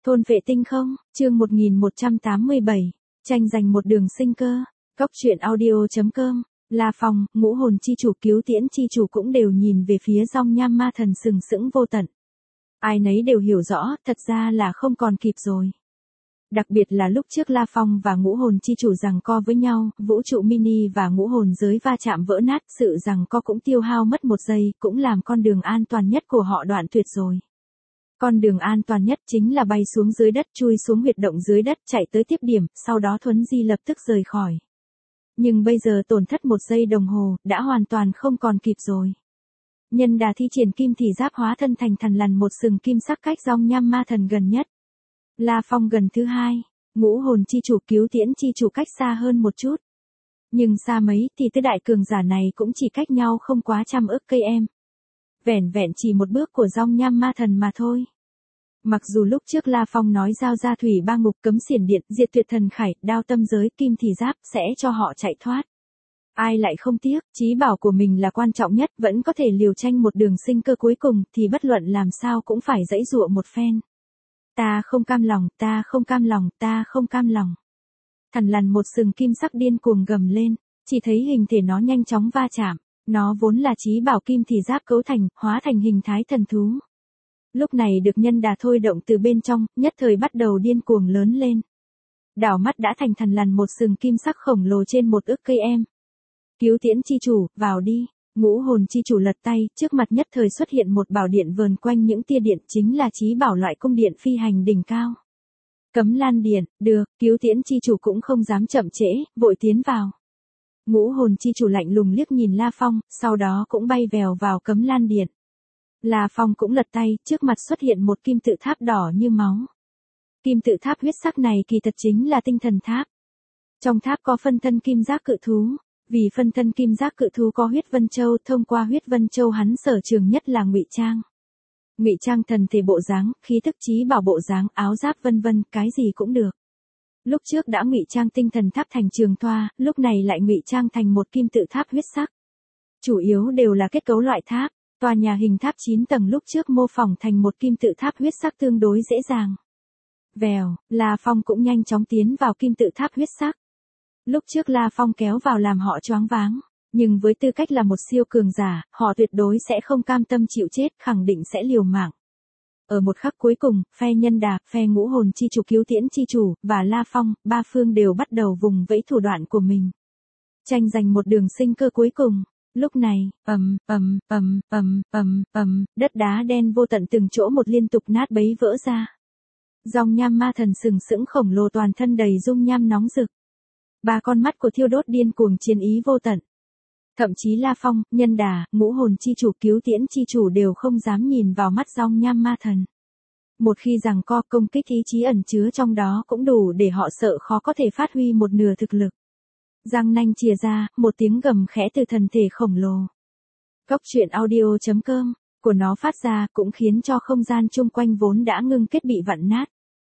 Thôn vệ tinh không, chương 1187, tranh giành một đường sinh cơ, Cóc truyện audio.com, La Phong, ngũ hồn chi chủ cứu tiễn chi chủ cũng đều nhìn về phía Dòng Nham Ma Thần sừng sững vô tận. Ai nấy đều hiểu rõ, thật ra là không còn kịp rồi. Đặc biệt là lúc trước La Phong và ngũ hồn chi chủ giằng co với nhau, vũ trụ mini và ngũ hồn giới va chạm vỡ nát, sự giằng co cũng tiêu hao mất một giây, cũng làm con đường an toàn nhất của họ đoạn tuyệt rồi. Con đường an toàn nhất chính là bay xuống dưới đất, chui xuống huyệt động dưới đất, chạy tới tiếp điểm, sau đó thuấn di lập tức rời khỏi. Nhưng bây giờ tổn thất một giây đồng hồ, đã hoàn toàn không còn kịp rồi. Nhân đà thi triển kim thì giáp hóa thân thành thần lằn một sừng kim sắc cách Dòng Nham Ma Thần gần nhất. La Phong gần thứ hai, ngũ hồn chi chủ cứu tiễn chi chủ cách xa hơn một chút. Nhưng xa mấy thì tứ đại cường giả này cũng chỉ cách nhau không quá trăm ức cây em. Vẻn vẹn chỉ một bước của Dòng Nham Ma Thần mà thôi. Mặc dù lúc trước La Phong nói giao ra thủy ba ngục cấm xiển điện, diệt tuyệt thần khải, đao tâm giới, kim thì giáp sẽ cho họ chạy thoát. Ai lại không tiếc, chí bảo của mình là quan trọng nhất, vẫn có thể liều tranh một đường sinh cơ cuối cùng thì bất luận làm sao cũng phải giãy giụa một phen. Ta không cam lòng, ta không cam lòng, ta không cam lòng. Thần lằn một sừng kim sắc điên cuồng gầm lên, chỉ thấy hình thể nó nhanh chóng va chạm. Nó vốn là chí bảo kim thì giáp cấu thành, hóa thành hình thái thần thú. Lúc này được nhân đà thôi động từ bên trong, nhất thời bắt đầu điên cuồng lớn lên. Đảo mắt đã thành thần lằn một sừng kim sắc khổng lồ trên một ức cây em. Cứu tiễn chi chủ, vào đi. Ngũ hồn chi chủ lật tay, trước mặt nhất thời xuất hiện một bảo điện vờn quanh những tia điện, chính là chí bảo loại cung điện phi hành đỉnh cao. Cấm lan điện, được, cứu tiễn chi chủ cũng không dám chậm trễ, vội tiến vào. Ngũ hồn chi chủ lạnh lùng liếc nhìn La Phong, sau đó cũng bay vèo vào cấm lan điện. La Phong cũng lật tay, trước mặt xuất hiện một kim tự tháp đỏ như máu. Kim tự tháp huyết sắc này kỳ thật chính là tinh thần tháp. Trong tháp có phân thân kim giác cự thú. Vì phân thân kim giác cự thú có huyết vân châu, thông qua huyết vân châu hắn sở trường nhất là ngụy trang. Ngụy trang thần thể bộ dáng, khí tức chí bảo bộ dáng, áo giáp vân vân, cái gì cũng được. Lúc trước đã ngụy trang tinh thần tháp thành trường thoa, lúc này lại ngụy trang thành một kim tự tháp huyết sắc. Chủ yếu đều là kết cấu loại tháp, tòa nhà hình tháp 9 tầng lúc trước mô phỏng thành một kim tự tháp huyết sắc tương đối dễ dàng. Vèo, La Phong cũng nhanh chóng tiến vào kim tự tháp huyết sắc. Lúc trước La Phong kéo vào làm họ choáng váng, nhưng với tư cách là một siêu cường giả, họ tuyệt đối sẽ không cam tâm chịu chết, khẳng định sẽ liều mạng. Ở một khắc cuối cùng, phe nhân đà, phe ngũ hồn chi chủ cứu tiễn chi chủ, và La Phong, ba phương đều bắt đầu vùng vẫy thủ đoạn của mình. Tranh giành một đường sinh cơ cuối cùng. Lúc này, đất đá đen vô tận từng chỗ một liên tục nát bấy vỡ ra. Dòng Nham Ma Thần sừng sững khổng lồ toàn thân đầy dung nham nóng rực. Ba con mắt của thiêu đốt điên cuồng chiến ý vô tận. Thậm chí La Phong, nhân đà, ngũ hồn chi chủ cứu tiễn chi chủ đều không dám nhìn vào mắt Dòng Nham Ma Thần. Một khi giằng co công kích ý chí ẩn chứa trong đó cũng đủ để họ sợ khó có thể phát huy một nửa thực lực. Răng nanh chìa ra, một tiếng gầm khẽ từ thần thể khổng lồ. Cóc truyện audio.com của nó phát ra cũng khiến cho không gian chung quanh vốn đã ngưng kết bị vặn nát.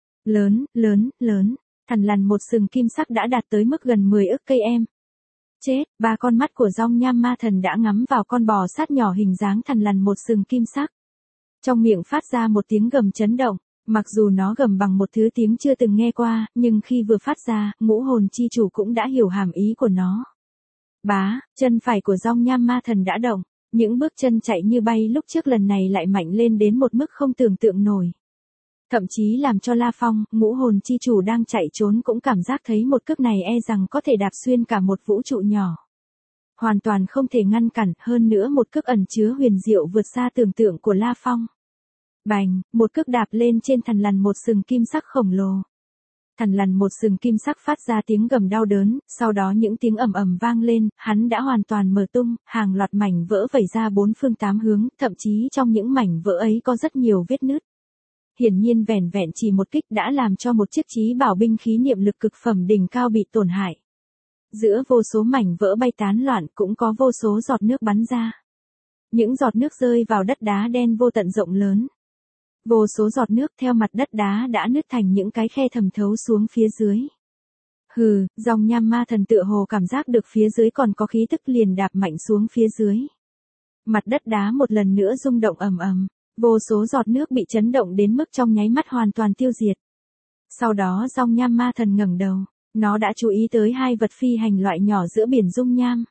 Lớn. Thần lằn một sừng kim sắc đã đạt tới mức gần 10 ức cây em. Chết, ba con mắt của Dòng Nham Ma Thần đã ngắm vào con bò sát nhỏ hình dáng thần lằn một sừng kim sắc. Trong miệng phát ra một tiếng gầm chấn động, mặc dù nó gầm bằng một thứ tiếng chưa từng nghe qua, nhưng khi vừa phát ra, ngũ hồn chi chủ cũng đã hiểu hàm ý của nó. Bá, chân phải của Dòng Nham Ma Thần đã động, những bước chân chạy như bay lúc trước lần này lại mạnh lên đến một mức không tưởng tượng nổi. Thậm chí làm cho La Phong, ngũ hồn chi chủ đang chạy trốn cũng cảm giác thấy một cước này e rằng có thể đạp xuyên cả một vũ trụ nhỏ. Hoàn toàn không thể ngăn cản, hơn nữa một cước ẩn chứa huyền diệu vượt xa tưởng tượng của La Phong. Bành, một cước đạp lên trên thần lằn một sừng kim sắc khổng lồ. Thần lằn một sừng kim sắc phát ra tiếng gầm đau đớn, sau đó những tiếng ầm ầm vang lên, hắn đã hoàn toàn mở tung, hàng loạt mảnh vỡ vẩy ra bốn phương tám hướng, thậm chí trong những mảnh vỡ ấy có rất nhiều vết nứt. Hiển nhiên vẻn vẹn chỉ một kích đã làm cho một chiếc chí bảo binh khí niệm lực cực phẩm đỉnh cao bị tổn hại. Giữa vô số mảnh vỡ bay tán loạn cũng có vô số giọt nước bắn ra. Những giọt nước rơi vào đất đá đen vô tận rộng lớn. Vô số giọt nước theo mặt đất đá đã nứt thành những cái khe thẩm thấu xuống phía dưới. Hừ, Dòng Nham Ma Thần tựa hồ cảm giác được phía dưới còn có khí tức liền đạp mạnh xuống phía dưới. Mặt đất đá một lần nữa rung động ầm ầm. Vô số giọt nước bị chấn động đến mức trong nháy mắt hoàn toàn tiêu diệt. Sau đó Dòng Nham Ma Thần ngẩng đầu, nó đã chú ý tới hai vật phi hành loại nhỏ giữa biển dung nham.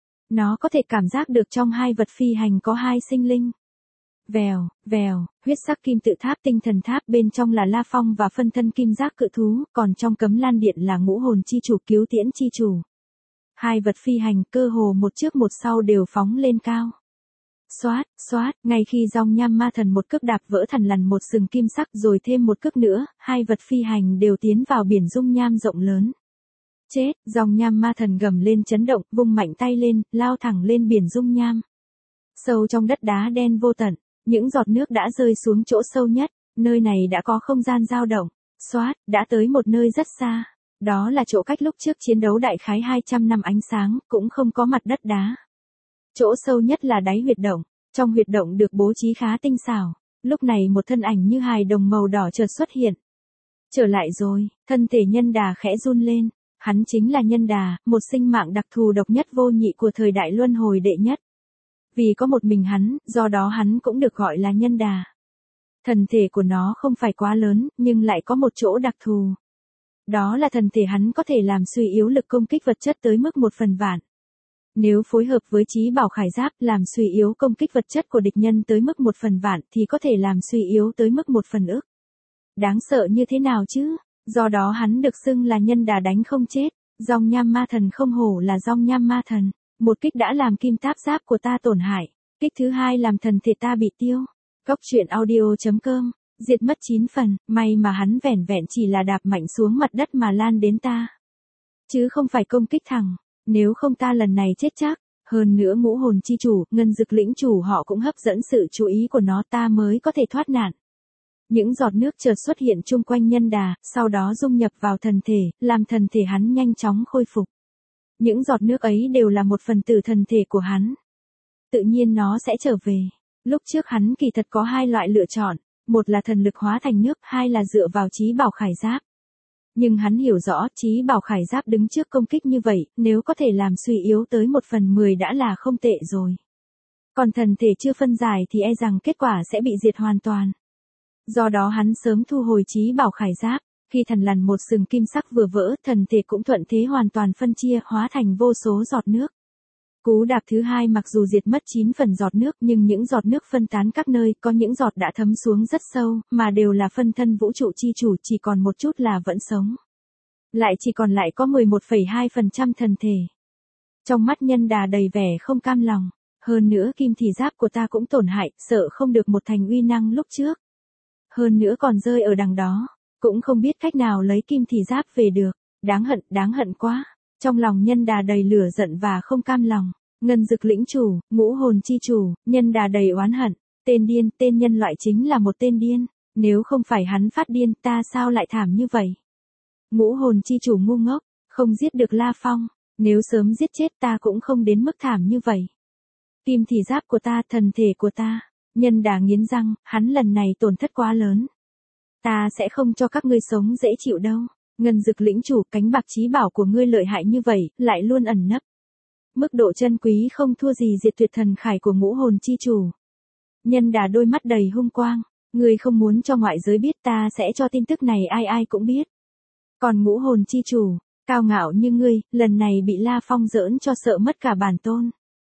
Nó có thể cảm giác được trong hai vật phi hành có hai sinh linh. Vèo, vèo, huyết sắc kim tự tháp tinh thần tháp bên trong là La Phong và phân thân kim giác cự thú, còn trong cấm lan điện là ngũ hồn chi chủ cứu tiễn chi chủ. Hai vật phi hành cơ hồ một trước một sau đều phóng lên cao. Xoát, xoát, ngay khi Dòng Nham Ma Thần một cước đạp vỡ thằn lằn một sừng kim sắc rồi thêm một cước nữa, hai vật phi hành đều tiến vào biển dung nham rộng lớn. Chết, Dòng Nham Ma Thần gầm lên chấn động, vung mạnh tay lên, lao thẳng lên biển dung nham. Sâu trong đất đá đen vô tận, những giọt nước đã rơi xuống chỗ sâu nhất, nơi này đã có không gian dao động. Xoát, đã tới một nơi rất xa. Đó là chỗ cách lúc trước chiến đấu đại khái 200 năm ánh sáng, cũng không có mặt đất đá. Chỗ sâu nhất là đáy huyệt động, trong huyệt động được bố trí khá tinh xảo. Lúc này một thân ảnh như hài đồng màu đỏ chợt xuất hiện. Trở lại rồi, thân thể Nhân Đà khẽ run lên. Hắn chính là Nhân Đà, một sinh mạng đặc thù độc nhất vô nhị của thời đại luân hồi đệ nhất. Vì có một mình hắn, do đó hắn cũng được gọi là Nhân Đà. Thần thể của nó không phải quá lớn, nhưng lại có một chỗ đặc thù. Đó là thần thể hắn có thể làm suy yếu lực công kích vật chất tới mức 1/1000. Nếu phối hợp với Chí Bảo Khải Giáp làm suy yếu công kích vật chất của địch nhân tới mức 1/1000 thì có thể làm suy yếu tới mức 1/1000. Đáng sợ như thế nào chứ? Do đó hắn được xưng là Nhân Đà đánh không chết. Dòng Nham Ma Thần không hổ là Dòng Nham Ma Thần. Một kích đã làm kim táp giáp của ta tổn hại. Kích thứ hai làm thần thể ta bị tiêu. Góc truyện audio.com. Diệt mất 9 phần, may mà hắn vẻn vẹn chỉ là đạp mạnh xuống mặt đất mà lan đến ta. Chứ không phải công kích thẳng. Nếu không ta lần này chết chắc. Hơn nữa ngũ hồn chi chủ, ngân dực lĩnh chủ họ cũng hấp dẫn sự chú ý của nó, ta mới có thể thoát nạn. Những giọt nước chợt xuất hiện chung quanh Nhân Đà, sau đó dung nhập vào thần thể, làm thần thể hắn nhanh chóng khôi phục. Những giọt nước ấy đều là một phần tử thần thể của hắn. Tự nhiên nó sẽ trở về. Lúc trước hắn kỳ thật có hai loại lựa chọn, một là thần lực hóa thành nước, hai là dựa vào Chí Bảo Khải Giáp. Nhưng hắn hiểu rõ Chí Bảo Khải Giáp đứng trước công kích như vậy, nếu có thể làm suy yếu tới 1/10 đã là không tệ rồi. Còn thần thể chưa phân giải thì e rằng kết quả sẽ bị diệt hoàn toàn. Do đó hắn sớm thu hồi Chí Bảo Khải Giáp, khi thằn lằn một sừng kim sắc vừa vỡ, thần thể cũng thuận thế hoàn toàn phân chia, hóa thành vô số giọt nước. Cú đạp thứ hai mặc dù diệt mất 9 phần giọt nước nhưng những giọt nước phân tán các nơi, có những giọt đã thấm xuống rất sâu, mà đều là phân thân vũ trụ chi chủ, chỉ còn một chút là vẫn sống. Lại chỉ còn lại có 11,2% thần thể. Trong mắt Nhân Đà đầy vẻ không cam lòng, hơn nữa kim thì giáp của ta cũng tổn hại, sợ không được một thành uy năng lúc trước. Hơn nữa còn rơi ở đằng đó, cũng không biết cách nào lấy kim thì giáp về được, đáng hận quá. Trong lòng Nhân Đà đầy lửa giận và không cam lòng, ngân dực lĩnh chủ, ngũ hồn chi chủ, Nhân Đà đầy oán hận, tên điên, tên nhân loại chính là một tên điên, nếu không phải hắn phát điên ta sao lại thảm như vậy. Ngũ hồn chi chủ ngu ngốc, không giết được La Phong, nếu sớm giết chết ta cũng không đến mức thảm như vậy. Kim thì giáp của ta, thần thể của ta, Nhân Đà nghiến răng, hắn lần này tổn thất quá lớn. Ta sẽ không cho các ngươi sống dễ chịu đâu. Ngân dực lĩnh chủ, cánh bạc Chí Bảo của ngươi lợi hại như vậy, lại luôn ẩn nấp. Mức độ chân quý không thua gì diệt tuyệt thần khải của ngũ hồn chi chủ. Nhân Đà đôi mắt đầy hung quang, ngươi không muốn cho ngoại giới biết, ta sẽ cho tin tức này ai ai cũng biết. Còn ngũ hồn chi chủ, cao ngạo như ngươi, lần này bị La Phong giỡn cho sợ mất cả bản tôn.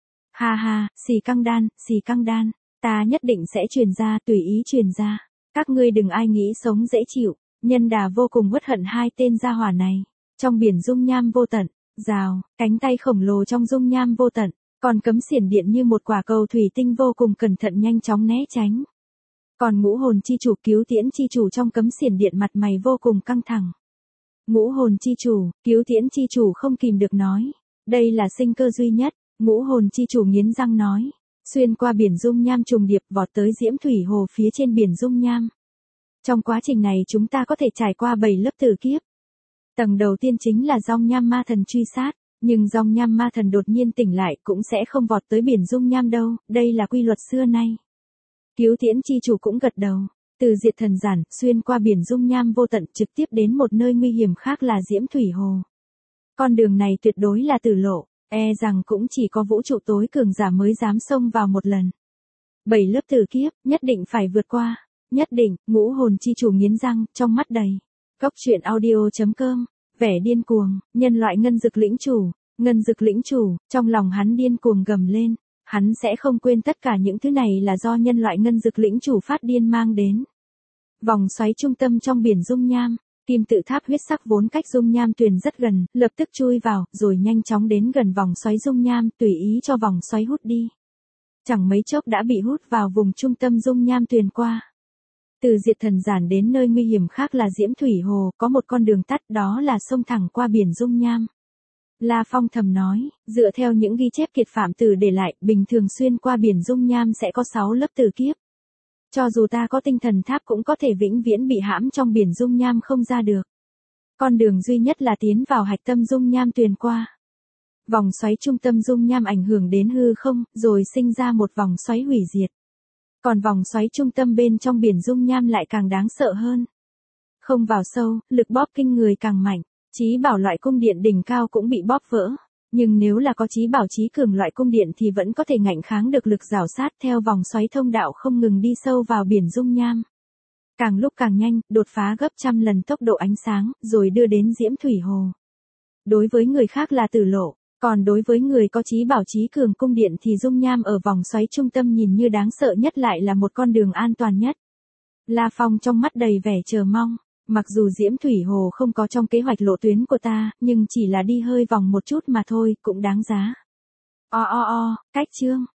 Ha ha, xì căng đan, ta nhất định sẽ truyền ra, tùy ý truyền ra. Các ngươi đừng ai nghĩ sống dễ chịu. Nhân Đà vô cùng uất hận hai tên gia hỏa này. Trong biển dung nham vô tận, rào, cánh tay khổng lồ trong dung nham vô tận, còn cấm xiển điện như một quả cầu thủy tinh vô cùng cẩn thận nhanh chóng né tránh. Còn ngũ hồn chi chủ cứu tiễn chi chủ trong cấm xiển điện mặt mày vô cùng căng thẳng. Ngũ hồn chi chủ, cứu tiễn chi chủ không kìm được nói. Đây là sinh cơ duy nhất, ngũ hồn chi chủ nghiến răng nói. Xuyên qua biển dung nham trùng điệp vọt tới Diễm Thủy Hồ phía trên biển dung nham. Trong quá trình này chúng ta có thể trải qua 7 lớp tử kiếp. Tầng đầu tiên chính là Dòng Nham Ma Thần truy sát, nhưng Dòng Nham Ma Thần đột nhiên tỉnh lại cũng sẽ không vọt tới biển dung nham đâu, đây là quy luật xưa nay. Cứu tiễn chi chủ cũng gật đầu, từ diệt thần giản, xuyên qua biển dung nham vô tận trực tiếp đến một nơi nguy hiểm khác là Diễm Thủy Hồ. Con đường này tuyệt đối là tử lộ, e rằng cũng chỉ có vũ trụ tối cường giả mới dám xông vào một lần. 7 lớp tử kiếp, nhất định phải vượt qua. Nhất định, ngũ hồn chi chủ nghiến răng, trong mắt đầy. Cốc truyện audio.com, vẻ điên cuồng, nhân loại ngân dực lĩnh chủ, ngân dực lĩnh chủ, trong lòng hắn điên cuồng gầm lên. Hắn sẽ không quên tất cả những thứ này là do nhân loại ngân dực lĩnh chủ phát điên mang đến. Vòng xoáy trung tâm trong biển dung nham, kim tự tháp huyết sắc vốn cách dung nham tuyền rất gần, lập tức chui vào, rồi nhanh chóng đến gần vòng xoáy dung nham, tùy ý cho vòng xoáy hút đi. Chẳng mấy chốc đã bị hút vào vùng trung tâm dung nham tuyền qua. Từ Diệt Thần Giản đến nơi nguy hiểm khác là Diễm Thủy Hồ, có một con đường tắt, đó là xông thẳng qua biển dung nham. La Phong thầm nói, dựa theo những ghi chép kiệt phạm tử để lại, bình thường xuyên qua biển dung nham sẽ có 6 lớp tử kiếp. Cho dù ta có tinh thần tháp cũng có thể vĩnh viễn bị hãm trong biển dung nham không ra được. Con đường duy nhất là tiến vào hạch tâm dung nham tuyền qua. Vòng xoáy trung tâm dung nham ảnh hưởng đến hư không, rồi sinh ra một vòng xoáy hủy diệt. Còn vòng xoáy trung tâm bên trong biển dung nham lại càng đáng sợ hơn. Không vào sâu, lực bóp kinh người càng mạnh. Chí bảo loại cung điện đỉnh cao cũng bị bóp vỡ. Nhưng nếu là có chí bảo chí cường loại cung điện thì vẫn có thể ngạnh kháng được lực rào sát theo vòng xoáy thông đạo không ngừng đi sâu vào biển dung nham. Càng lúc càng nhanh, đột phá gấp trăm lần tốc độ ánh sáng, rồi đưa đến Diễm Thủy Hồ. Đối với người khác là tử lộ, còn đối với người có chí bảo chí cường cung điện thì dung nham ở vòng xoáy trung tâm nhìn như đáng sợ nhất lại là một con đường an toàn nhất. La Phong trong mắt đầy vẻ chờ mong. Mặc dù Diễm Thủy Hồ không có trong kế hoạch lộ tuyến của ta, nhưng chỉ là đi hơi vòng một chút mà thôi, cũng đáng giá. Cách chương.